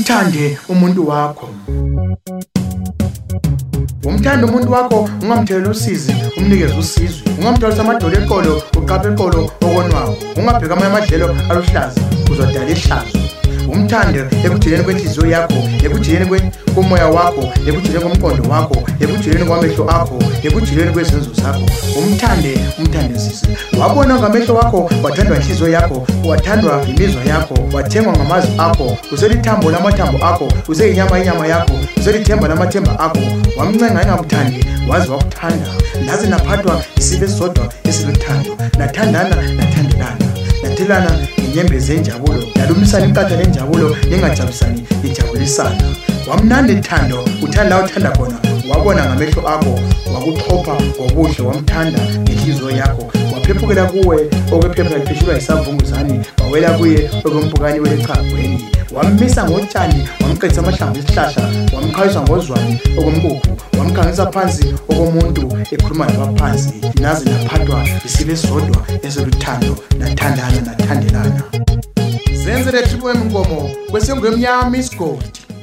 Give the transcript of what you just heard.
Umthande umuntu wakho. Umthanda umuntu wakho, ungamthelela usizi, umnikeze usizo. Ungamtholisa amadolo eqolo, uqaphe eqolo okonwayo. Ungabheka amanye amadlelo aluhlaza, uzodala ihlazo. Umthande ekujileni kwenhliziyo yakho, ekujileni komoya wakho, ekujileni komqondo wakho, ekujileni kwamehlo akho, ekujileni kwezenzo zakho. Umthande sisi. Wabona ngamehlo wakho, wathandwa inhliziyo yakho, wathandwa imizwa yakho, wathengwa ngamazwi akho, uselithambo lamathambo akho, useyinyama yakho, uselithemba lamathemba akho. Wamncenga engakuthandi, wazi wakuthanda. Naze naphathwa isibe esodwa esiluthando. Nathandana, nathandelana. Nathelana ngenyembezi enjabulo, yalumisana impatha nenjabulo, ningajabusani ijabulisana. Wamnandi thando, uthanda la uthanda khona, wabona ngamehlo akho, wakuchopha ngobuhle, wamthanda ngenhliziyo yakho. Waphephukela kuwe, okwephepha liphishulwa isavunguzane, wawela kuye okwempukane welechagweni. Wammisa ngotshani, wamqedisa amahlamvu esihlahla, wamkhayisa ngozwane okomkukhu, wamkhangisa phansi okomuntu ekhuluma labaphansi. Naze naphathwa isibe esodwa esiluthando, nathandana nathandelana. Zenze le triple M Ngomo kwesengwemnyama isigodi.